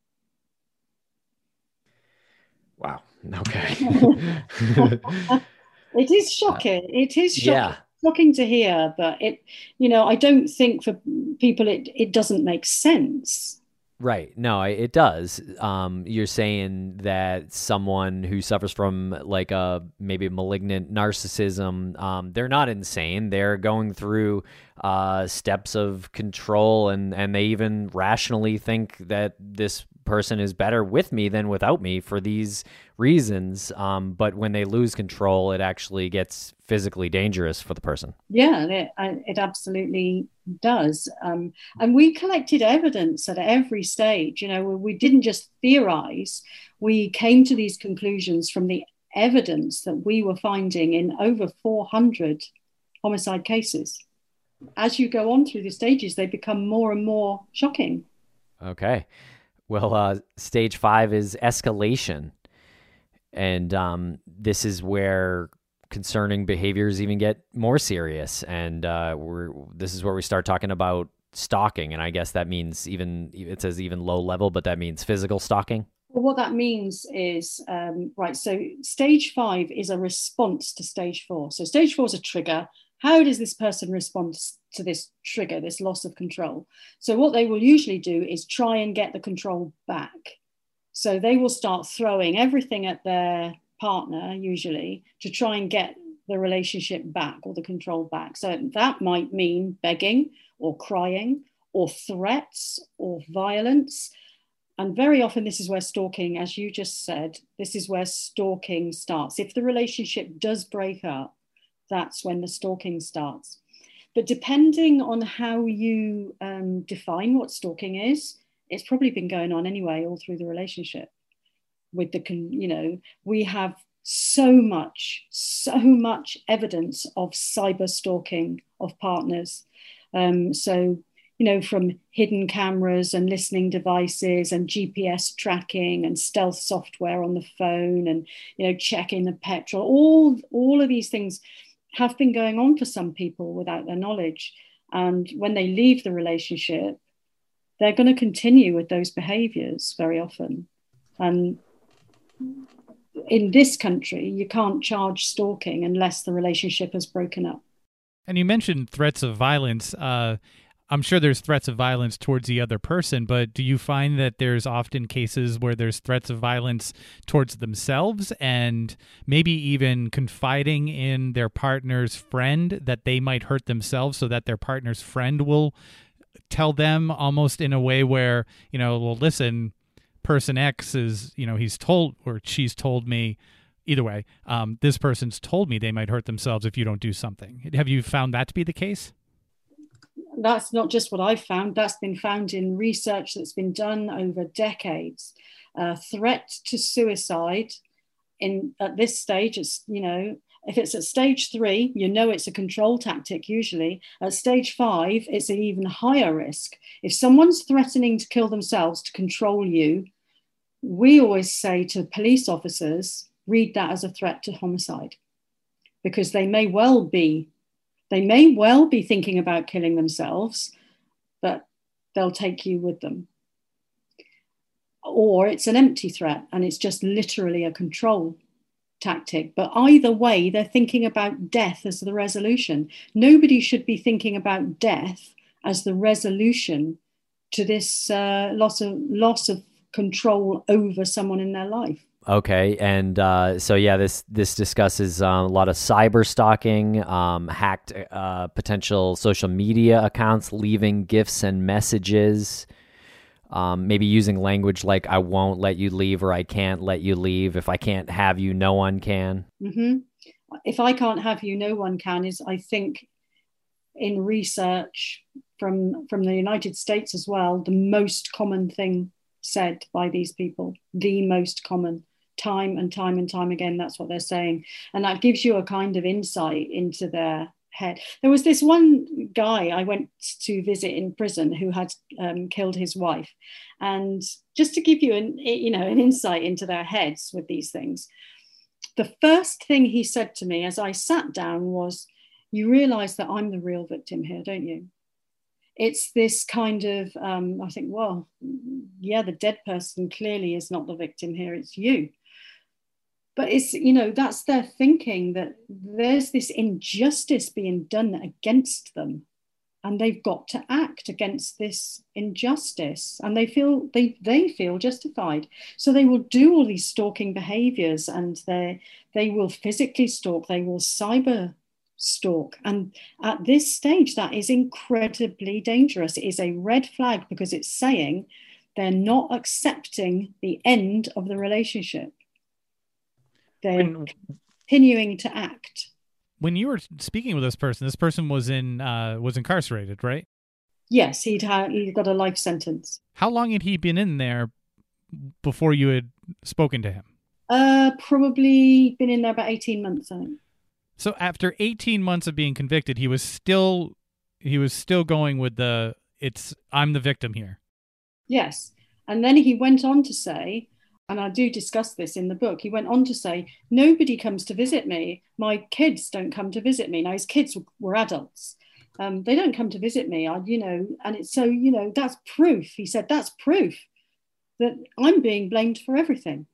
Speaker 3: Wow. Okay.
Speaker 5: It is shocking. It is shocking to hear, but I don't think for people it doesn't make sense.
Speaker 3: Right. No, it does. You're saying that someone who suffers from like a maybe malignant narcissism, they're not insane. They're going through steps of control, and they even rationally think that this person is better with me than without me for these reasons. But when they lose control, it actually gets physically dangerous for the person.
Speaker 5: Yeah, it absolutely does. And we collected evidence at every stage. We didn't just theorize. We came to these conclusions from the evidence that we were finding in over 400 homicide cases. As you go on through the stages, they become more and more shocking.
Speaker 3: Okay. Well, stage 5 is escalation. And this is where concerning behaviors even get more serious. And this is where we start talking about stalking. And I guess that means it says even low level, but that means physical stalking.
Speaker 5: Well, what that means is, so stage 5 is a response to stage 4. So stage 4 is a trigger. How does this person respond to this trigger, this loss of control? So what they will usually do is try and get the control back. So they will start throwing everything at their partner, usually, to try and get the relationship back or the control back. So that might mean begging or crying or threats or violence. And very often this is where stalking, as you just said, this is where stalking starts. If the relationship does break up, that's when the stalking starts. But depending on how you define what stalking is, it's probably been going on anyway all through the relationship. We have so much evidence of cyber stalking of partners. From hidden cameras and listening devices and GPS tracking and stealth software on the phone and, checking the petrol, all of these things have been going on for some people without their knowledge. And when they leave the relationship, they're going to continue with those behaviors very often. And in this country, you can't charge stalking unless the relationship has broken up.
Speaker 4: And you mentioned threats of violence. I'm sure there's threats of violence towards the other person, but do you find that there's often cases where there's threats of violence towards themselves and maybe even confiding in their partner's friend that they might hurt themselves so that their partner's friend will tell them almost in a way where, well, listen, person X is, he's told or she's told me, either way, this person's told me they might hurt themselves if you don't do something. Have you found that to be the case?
Speaker 5: That's not just what I've found. That's been found in research that's been done over decades. Threat to suicide at this stage, it's, if it's at stage 3, it's a control tactic usually. At stage 5, it's an even higher risk. If someone's threatening to kill themselves to control you, we always say to police officers, read that as a threat to homicide, because they may well be thinking about killing themselves, but they'll take you with them. Or it's an empty threat and it's just literally a control tactic. But either way, they're thinking about death as the resolution. Nobody should be thinking about death as the resolution to this loss of control over someone in their life.
Speaker 3: Okay, and this discusses a lot of cyber stalking, hacked potential social media accounts, leaving gifts and messages, maybe using language like "I won't let you leave" or "I can't let you leave." If I can't have you, no one can.
Speaker 5: Mm-hmm. If I can't have you, no one can is, I think, in research from the United States as well, the most common thing said by these people, the most common. Time and time and time again, that's what they're saying. And that gives you a kind of insight into their head. There was this one guy I went to visit in prison who had killed his wife. And just to give you an insight into their heads with these things, the first thing he said to me as I sat down was, "You realize that I'm the real victim here, don't you?" It's this kind of, I think, well, yeah, the dead person clearly is not the victim here, it's you. But it's, that's their thinking, that there's this injustice being done against them. and they've got to act against this injustice, and they feel justified. So they will do all these stalking behaviors, and they will physically stalk, they will cyber stalk. And at this stage, that is incredibly dangerous. It is a red flag because it's saying they're not accepting the end of the relationship. They're continuing to act.
Speaker 4: When you were speaking with this person was was incarcerated, right?
Speaker 5: Yes, he got a life sentence.
Speaker 4: How long had he been in there before you had spoken to him?
Speaker 5: Probably been in there about 18 months, I think.
Speaker 4: So after 18 months of being convicted, he was still going with I'm the victim here.
Speaker 5: Yes. And then he went on to say, and I do discuss this in the book, he went on to say, nobody comes to visit me. My kids don't come to visit me. Now, his kids were adults. They don't come to visit me, and it's so, that's proof. He said, that's proof that I'm being blamed for everything.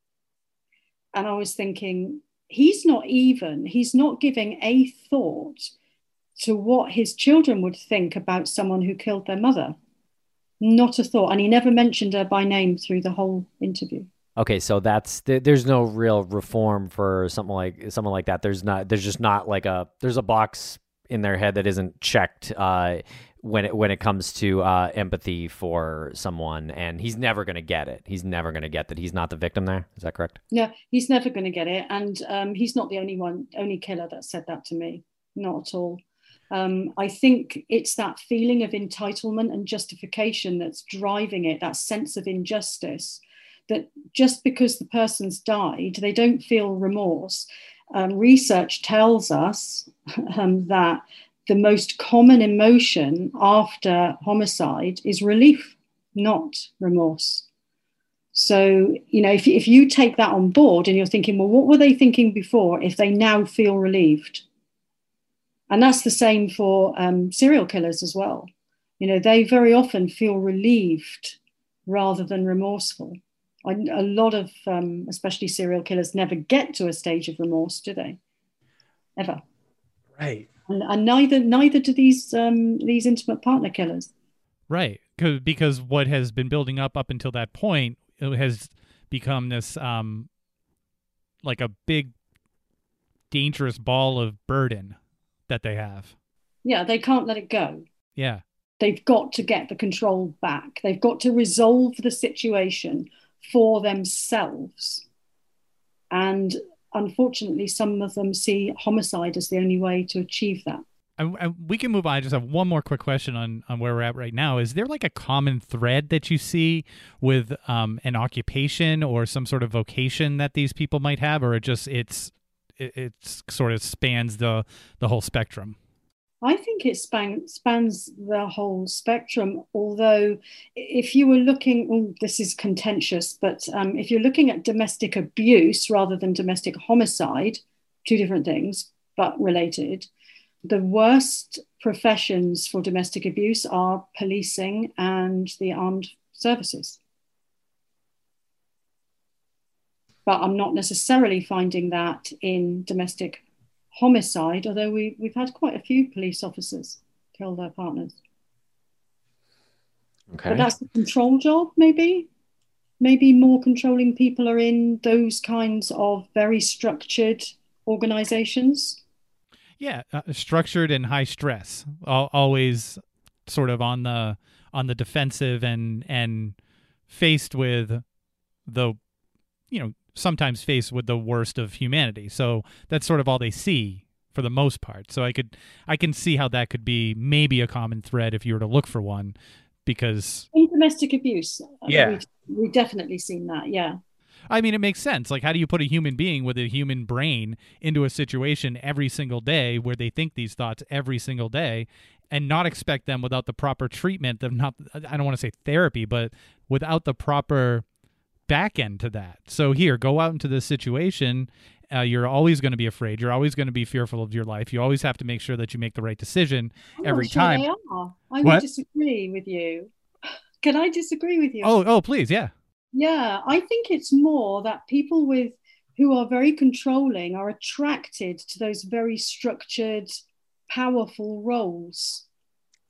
Speaker 5: And I was thinking, he's not giving a thought to what his children would think about someone who killed their mother. Not a thought. And he never mentioned her by name through the whole interview.
Speaker 3: Okay, so there's no real reform for something like that. There's just not like there's a box in their head that isn't checked when it comes to empathy for someone, and he's never going to get it. He's never going to get that he's not the victim there. Is that correct?
Speaker 5: No, he's never going to get it. And he's not the only killer that said that to me. Not at all. I think it's that feeling of entitlement and justification that's driving it, that sense of injustice, that just because the person's died, they don't feel remorse. Research tells us that the most common emotion after homicide is relief, not remorse. So, if you take that on board and you're thinking, well, what were they thinking before if they now feel relieved? And that's the same for serial killers as well. They very often feel relieved rather than remorseful. A lot of, especially serial killers, never get to a stage of remorse, do they? Ever.
Speaker 4: Right.
Speaker 5: And neither do these intimate partner killers.
Speaker 4: Right. Because what has been building up until that point, it has become this like a big, dangerous ball of burden that they have.
Speaker 5: Yeah, they can't let it go.
Speaker 4: Yeah.
Speaker 5: They've got to get the control back. They've got to resolve the situation for themselves. And unfortunately, some of them see homicide as the only way to achieve that.
Speaker 4: We can move on. I just have one more quick question on where we're at right now. Is there like a common thread that you see with an occupation or some sort of vocation that these people might have, or it sort of spans the whole spectrum?
Speaker 5: I think it spans the whole spectrum, although if you were looking, this is contentious, but if you're looking at domestic abuse rather than domestic homicide, two different things, but related, the worst professions for domestic abuse are policing and the armed services. But I'm not necessarily finding that in domestic homicide, although we've had quite a few police officers kill their partners.
Speaker 3: Okay.
Speaker 5: But that's the control job, maybe. Maybe more controlling people are in those kinds of very structured organizations.
Speaker 4: Yeah, structured and high stress, always sort of on the defensive and faced with the, sometimes faced with the worst of humanity. So that's sort of all they see for the most part. So I can see how that could be maybe a common thread if you were to look for one, because
Speaker 5: in domestic abuse,
Speaker 4: yeah,
Speaker 5: we've definitely seen that. Yeah.
Speaker 4: I mean, it makes sense. Like, how do you put a human being with a human brain into a situation every single day where they think these thoughts every single day and not expect them without the proper treatment of I don't want to say therapy, but without the proper back end to that. So here, go out into this situation. You're always going to be afraid. You're always going to be fearful of your life. You always have to make sure that you make the right decision every time.
Speaker 5: They are. I would disagree with you. Can I disagree with you?
Speaker 4: Oh, please. Yeah.
Speaker 5: Yeah, I think it's more that people who are very controlling are attracted to those very structured, powerful roles.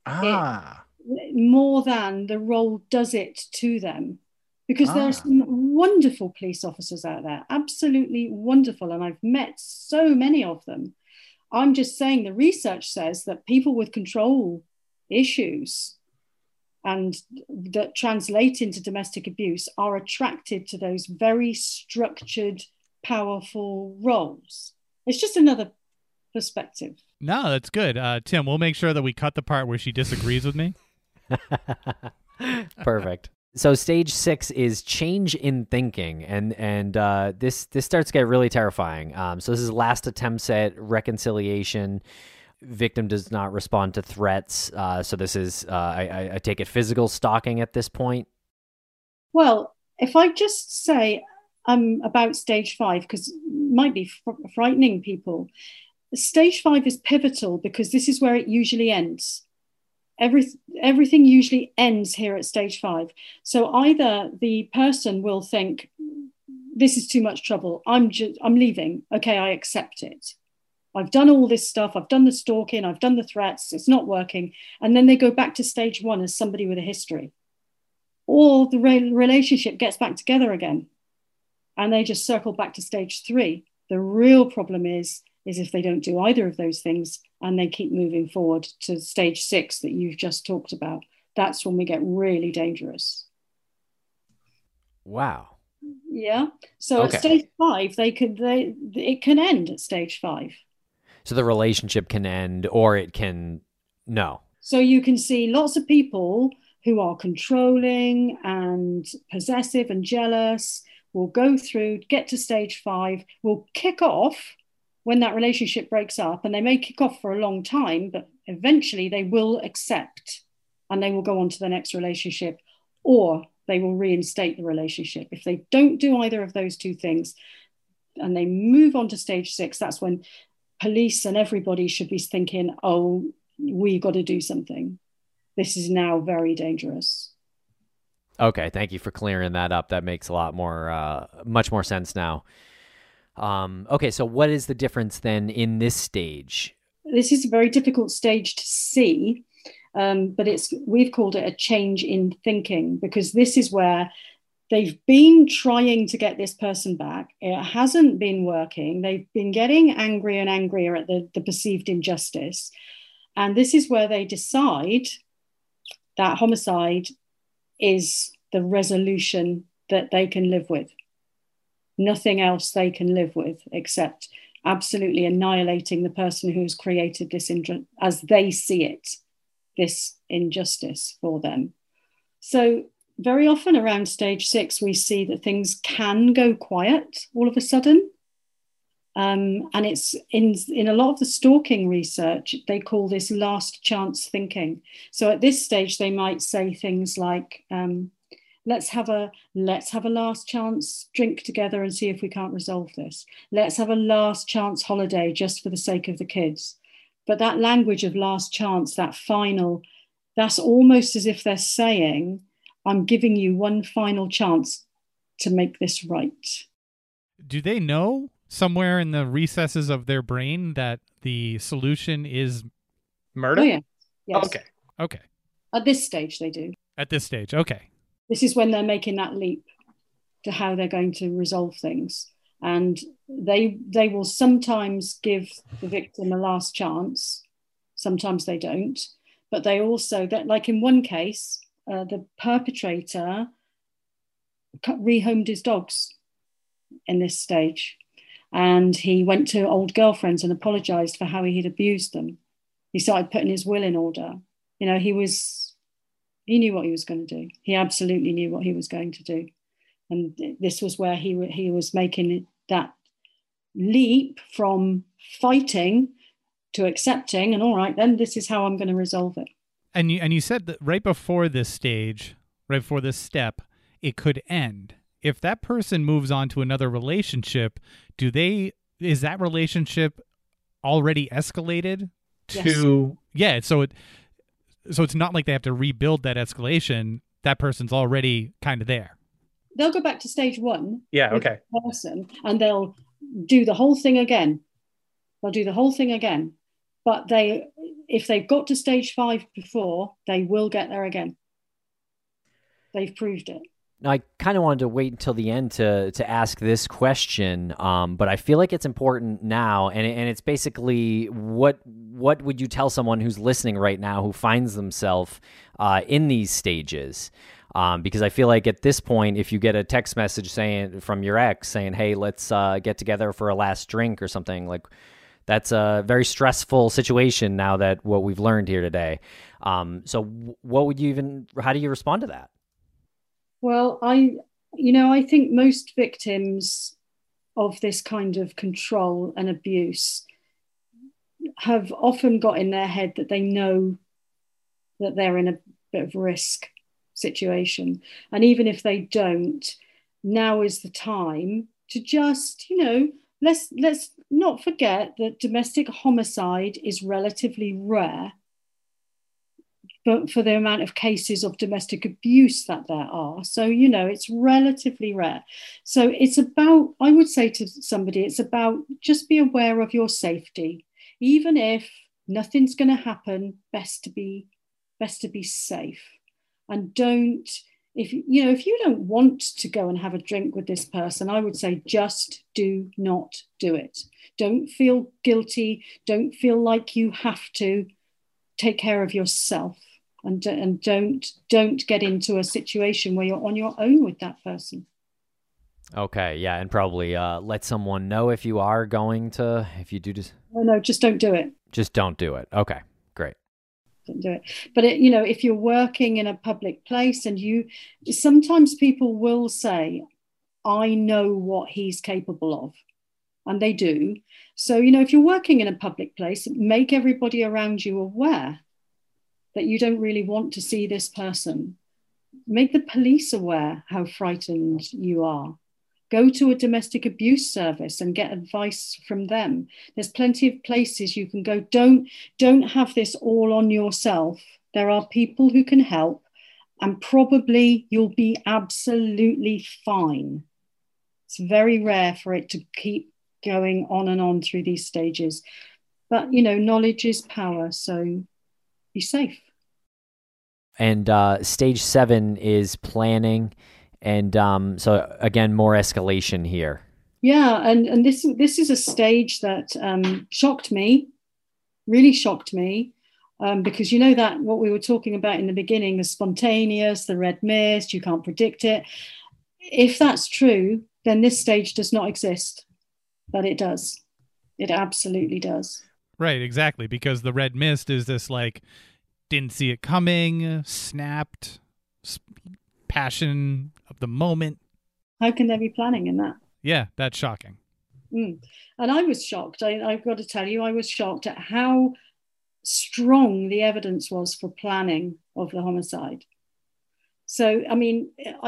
Speaker 5: more than the role does it to them. Because there are some wonderful police officers out there, absolutely wonderful. And I've met so many of them. I'm just saying the research says that people with control issues and that translate into domestic abuse are attracted to those very structured, powerful roles. It's just another perspective.
Speaker 4: No, that's good. Tim, we'll make sure that we cut the part where she disagrees with me.
Speaker 3: Perfect. So stage 6 is change in thinking, and this starts to get really terrifying. So this is last attempts at reconciliation. Victim does not respond to threats. So this is, I take it, physical stalking at this point.
Speaker 5: Well, if I just say about stage 5, because it might be frightening people. Stage 5 is pivotal because this is where it usually ends. Everything usually ends here at stage 5. So either the person will think, this is too much trouble, I'm leaving. Okay, I accept it. I've done all this stuff. I've done the stalking. I've done the threats. It's not working. And then they go back to stage 1 as somebody with a history. Or the relationship gets back together again. And they just circle back to stage 3. The real problem is if they don't do either of those things and they keep moving forward to stage 6 that you've just talked about. That's when we get really dangerous.
Speaker 3: Wow.
Speaker 5: Yeah. So at stage 5, it can end at stage 5.
Speaker 3: So the relationship can end, or it can no.
Speaker 5: So you can see lots of people who are controlling and possessive and jealous will go through, get to stage 5, will kick off when that relationship breaks up, and they may kick off for a long time, but eventually they will accept and they will go on to the next relationship, or they will reinstate the relationship. If they don't do either of those two things and they move on to stage 6, that's when police and everybody should be thinking, oh, we got to do something. This is now very dangerous.
Speaker 3: Okay, thank you for clearing that up. That makes a lot more, much more sense now. Okay, so what is the difference then in this stage?
Speaker 5: This is a very difficult stage to see, but we've called it a change in thinking, because this is where they've been trying to get this person back. It hasn't been working. They've been getting angrier and angrier at the perceived injustice. And this is where they decide that homicide is the resolution that they can live with. Nothing else they can live with except absolutely annihilating the person who's created this, as they see it, this injustice for them. So very often around stage 6, we see that things can go quiet all of a sudden. And it's in a lot of the stalking research, they call this last chance thinking. So at this stage, they might say things like, let's have a last chance drink together and see if we can't resolve this. Let's have a last chance holiday just for the sake of the kids. But that language of last chance, that final, that's almost as if they're saying, I'm giving you one final chance to make this right.
Speaker 4: Do they know somewhere in the recesses of their brain that the solution is murder?
Speaker 5: Oh, yeah. Yes.
Speaker 4: Okay.
Speaker 5: At this stage, they do.
Speaker 4: At this stage, okay.
Speaker 5: This is when they're making that leap to how they're going to resolve things. And they will sometimes give the victim a last chance. Sometimes they don't. But they also, like in one case, the perpetrator rehomed his dogs in this stage. And he went to old girlfriends and apologized for how he had abused them. He started putting his will in order. You know, he knew what he was going to do. He absolutely knew what he was going to do. And this was where he was making that leap from fighting to accepting, and all right, then this is how I'm going to resolve it.
Speaker 4: And you said that right before this stage, right before this step, it could end. If that person moves on to another relationship, is that relationship already escalated to?
Speaker 5: Yes.
Speaker 4: Yeah, so it's not like they have to rebuild that escalation. That person's already kind of there.
Speaker 5: They'll go back to stage 1.
Speaker 4: Yeah, okay.
Speaker 5: Person, and they'll do the whole thing again. But if they've got to stage 5 before, they will get there again. They've proved it.
Speaker 3: Now, I kind of wanted to wait until the end to ask this question, but I feel like it's important now, and it's basically what would you tell someone who's listening right now who finds themselves in these stages? Because I feel like at this point, if you get a text message saying from your ex saying, "Hey, let's get together for a last drink" or something, like that's a very stressful situation now that what we've learned here today. So what would you how do you respond to that?
Speaker 5: Well, I think most victims of this kind of control and abuse have often got in their head that they know that they're in a bit of risk situation. And even if they don't, now is the time to just, let's not forget that domestic homicide is relatively rare, but for the amount of cases of domestic abuse that there are. So, it's relatively rare. So it's about, I would say to somebody, it's about just be aware of your safety. Even if nothing's going to happen, best to be safe. And don't, if you don't want to go and have a drink with this person, I would say just do not do it. Don't feel guilty. Don't feel like you have to. Take care of yourself. And don't get into a situation where you're on your own with that person.
Speaker 3: Okay, yeah, and probably let someone know if you are going to, if you do just...
Speaker 5: No, just don't do it.
Speaker 3: Just don't do it. Okay, great.
Speaker 5: Don't do it. But, if you're working in a public place and sometimes people will say, I know what he's capable of. And they do. So, if you're working in a public place, make everybody around you aware that you don't really want to see this person. Make the police aware how frightened you are. Go to a domestic abuse service and get advice from them. There's plenty of places you can go. Don't have this all on yourself. There are people who can help, and probably you'll be absolutely fine. It's very rare for it to keep going on and on through these stages. But, knowledge is power, so be safe.
Speaker 3: And stage 7 is planning. And so, again, more escalation here.
Speaker 5: Yeah, and this is a stage that shocked me, really shocked me, because that what we were talking about in the beginning, the spontaneous, the red mist, you can't predict it. If that's true, then this stage does not exist. But it does. It absolutely does.
Speaker 4: Right, exactly, because the red mist is this didn't see it coming, snapped, passion of the moment.
Speaker 5: How can there be planning in that?
Speaker 4: Yeah, that's shocking.
Speaker 5: And I was shocked. I've got to tell you, I was shocked at how strong the evidence was for planning of the homicide. So, I mean,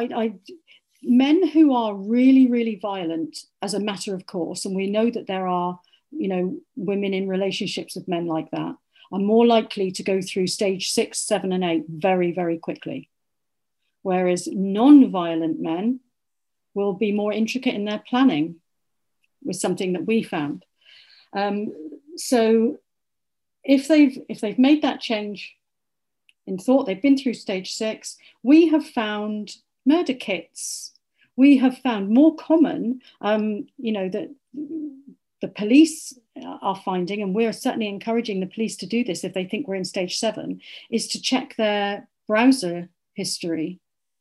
Speaker 5: men who are really, really violent as a matter of course, and we know that there are, women in relationships with men like that, are more likely to go through stage 6, 7, and 8 very, very quickly. Whereas non-violent men will be more intricate in their planning, was something that we found. So if they've made that change in thought, they've been through stage 6, we have found murder kits. We have found more common, that the police are finding, and we're certainly encouraging the police to do this if they think we're in stage 7, is to check their browser history.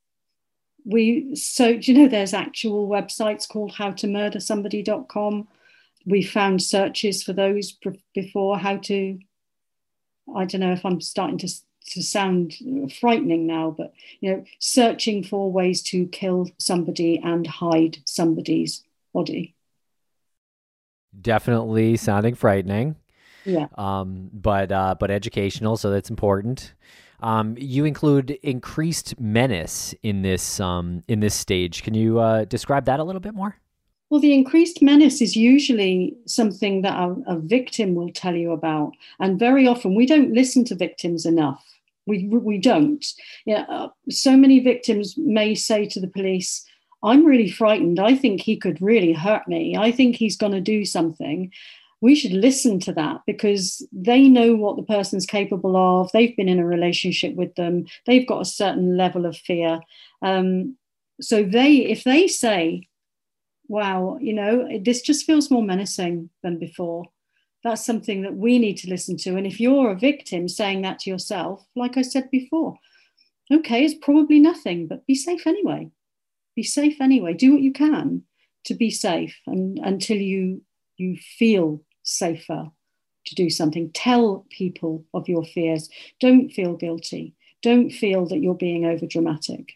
Speaker 5: There's actual websites called howtomurdersomebody.com. We found searches for those before. I don't know if I'm starting to sound frightening now, but searching for ways to kill somebody and hide somebody's body.
Speaker 3: Definitely sounding frightening.
Speaker 5: Yeah.
Speaker 3: But educational, so that's important. You include increased menace in this stage. Can you describe that a little bit more?
Speaker 5: Well, the increased menace is usually something that a victim will tell you about, and very often we don't listen to victims enough. We don't. So many victims may say to the police, "I'm really frightened. I think he could really hurt me. I think he's going to do something." we should listen to that, because they know what the person's capable of. They've been in a relationship with them. They've got a certain level of fear. So if they say, wow, this just feels more menacing than before, that's something that we need to listen to. And if you're a victim saying that to yourself, like I said before, okay, it's probably nothing, but be safe anyway. Be safe anyway. Do what you can to be safe, and until you feel safer to do something. Tell people of your fears. Don't feel guilty. Don't feel that you're being overdramatic.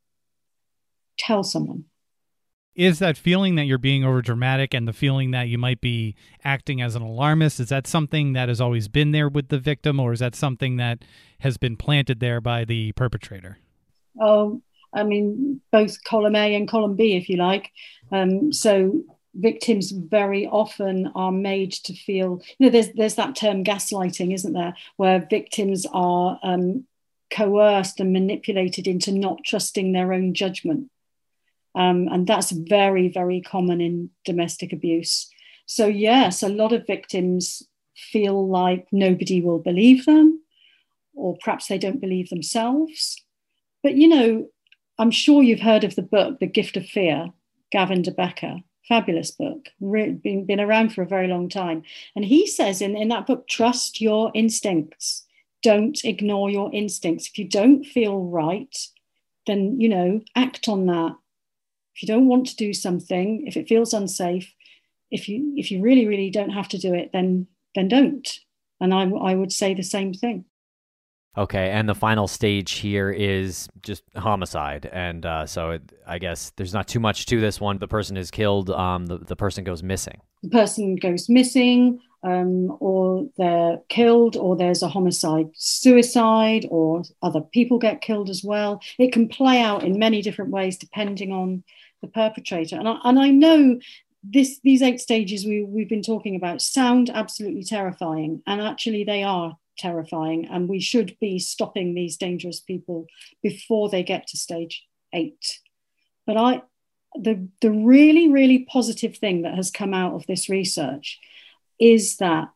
Speaker 5: Tell someone.
Speaker 4: Is that feeling that you're being overdramatic and the feeling that you might be acting as an alarmist, is that something that has always been there with the victim, or is that something that has been planted there by the perpetrator?
Speaker 5: Oh, I mean, both column A and column B, if you like. So victims very often are made to feel, there's that term gaslighting, isn't there, where victims are coerced and manipulated into not trusting their own judgment. And that's very, very common in domestic abuse. So yes, a lot of victims feel like nobody will believe them, or perhaps they don't believe themselves. But, I'm sure you've heard of the book, The Gift of Fear, Gavin de Becker. Fabulous book, been around for a very long time. And he says in that book, trust your instincts. Don't ignore your instincts. If you don't feel right, then, act on that. If you don't want to do something, if it feels unsafe, if you really, really don't have to do it, then don't. And I would say the same thing.
Speaker 3: Okay, and the final stage here is just homicide. And I guess there's not too much to this one. The person is killed, the person goes missing. The
Speaker 5: person goes missing, or they're killed, or there's a homicide suicide, or other people get killed as well. It can play out in many different ways depending on the perpetrator. And I know these 8 stages we've been talking about sound absolutely terrifying, and actually they are terrifying, and we should be stopping these dangerous people before they get to stage 8. But the really, really positive thing that has come out of this research is that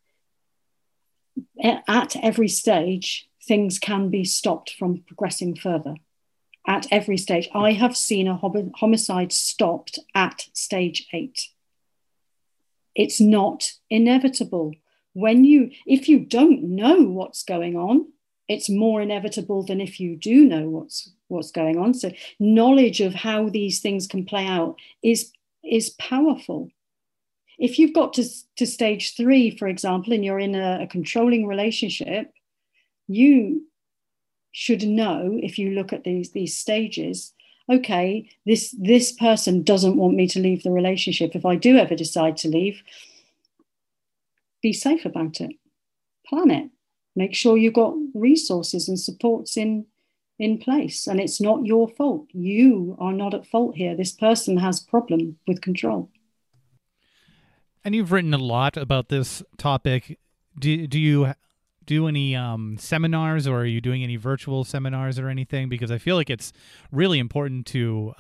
Speaker 5: at every stage, things can be stopped from progressing further. At every stage. I have seen a homicide stopped at stage 8. It's not inevitable. If you don't know what's going on, it's more inevitable than if you do know what's going on. So knowledge of how these things can play out is powerful. If you've got to stage 3, for example, and you're in a controlling relationship, you should know, if you look at these stages, okay, this person doesn't want me to leave the relationship. If I do ever decide to leave, be safe about it. Plan it. Make sure you've got resources and supports in place. And it's not your fault. You are not at fault here. This person has a problem with control.
Speaker 4: And you've written a lot about this topic. Do you do any seminars, or are you doing any virtual seminars or anything? Because I feel like it's really important to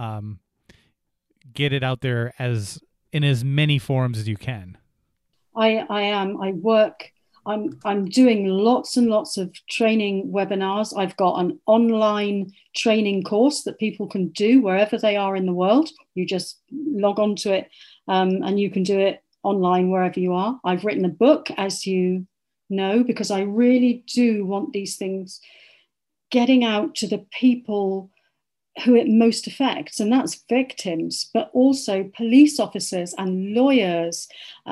Speaker 4: get it out there in as many forums as you can.
Speaker 5: I am. I work. I'm doing lots and lots of training webinars. I've got an online training course that people can do wherever they are in the world. You just log on to it, and you can do it online wherever you are. I've written a book, as you know, because I really do want these things getting out to the people who it most affects, and that's victims, but also police officers and lawyers,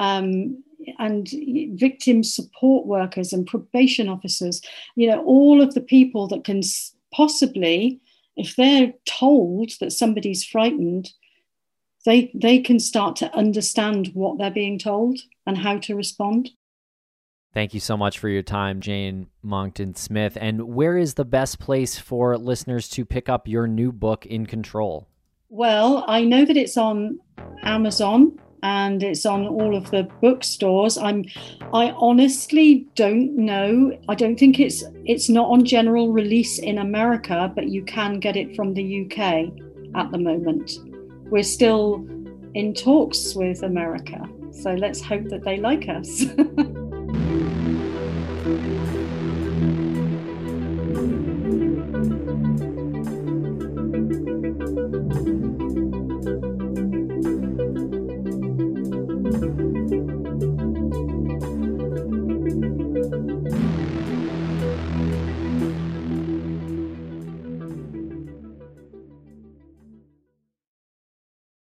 Speaker 5: and victim support workers and probation officers, all of the people that can possibly, if they're told that somebody's frightened, they can start to understand what they're being told and how to respond.
Speaker 3: Thank you so much for your time, Jane Monckton Smith. And where is the best place for listeners to pick up your new book, In Control?
Speaker 5: Well, I know that it's on Amazon and it's on all of the bookstores. I honestly don't know. I don't think it's not on general release in America, but you can get it from the UK at the moment. We're still in talks with America. So let's hope that they like us.